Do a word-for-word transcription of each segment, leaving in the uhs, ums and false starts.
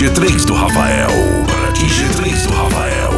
G três do Rafael. G três do Rafael.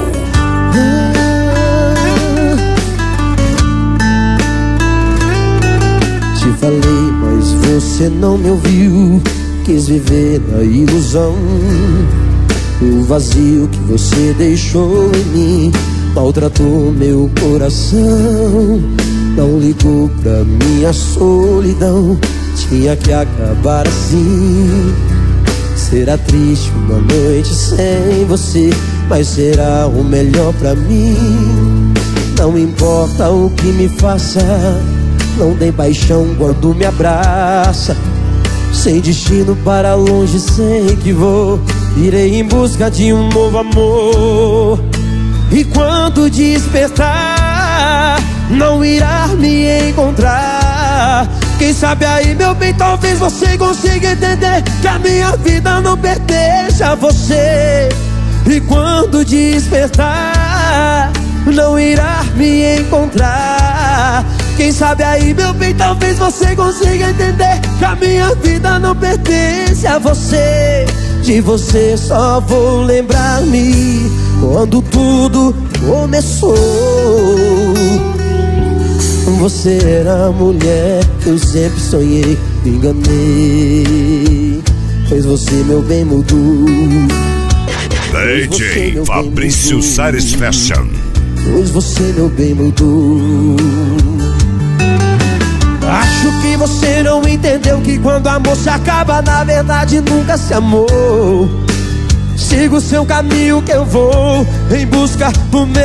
Te falei, mas você não me ouviu. Quis viver na ilusão. O vazio que você deixou em mim maltratou meu coração. Não ligou pra minha solidão. Tinha que acabar assim. Será triste uma noite sem você, mas será o melhor pra mim. Não importa o que me faça, não tem paixão quando me abraça. Sem destino para longe sei que vou. Irei em busca de um novo amor. E quando despertar, não irá me encontrar. Quem sabe aí, meu bem, talvez você consiga entender que a minha vida não pertence a você. E quando despertar, não irá me encontrar. Quem sabe aí, meu bem, talvez você consiga entender que a minha vida não pertence a você. De você só vou lembrar-me quando tudo começou. Você era a mulher que eu sempre sonhei, me enganei. Pois você, meu bem, mudou. D J Fabrício Sares Fashion. Pois você, meu bem, mudou. Acho que você não entendeu que quando o amor se acaba, na verdade nunca se amou. Siga o seu caminho que eu vou em busca do meu.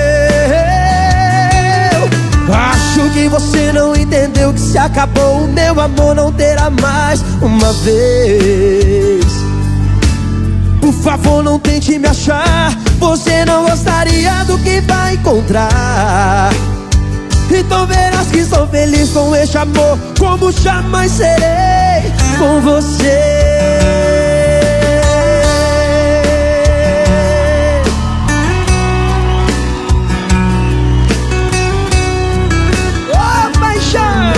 Acho que você não entendeu que se acabou o meu amor, não terá mais uma vez. Por favor, não tente me achar. Você não gostaria do que vai encontrar. Então verás que sou feliz com este amor, como jamais serei com você. Oh, paixão!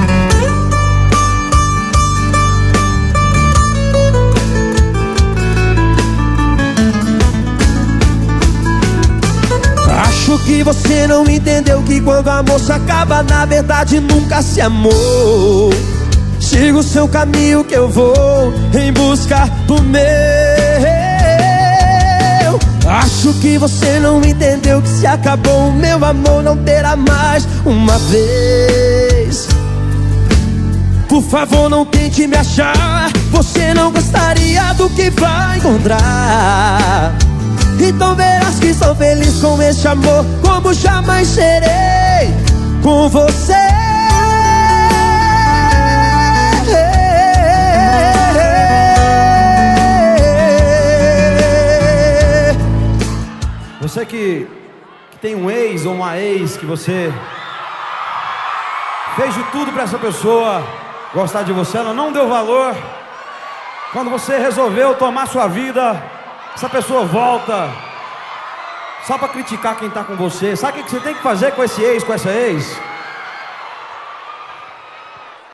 Acho que você não entendeu que quando o amor se acaba, na verdade nunca se amou. Siga o seu caminho que eu vou em busca do meu. Acho que você não entendeu que se acabou o meu amor, não terá mais uma vez. Por favor, não tente me achar. Você não gostaria do que vai encontrar. Então verás que sou feliz com este amor, como jamais serei com você. Você que, que tem um ex ou uma ex que você fez de tudo pra essa pessoa gostar de você, ela não deu valor. Quando você resolveu tomar sua vida, essa pessoa volta só pra criticar quem tá com você. Sabe o que você tem que fazer com esse ex, com essa ex?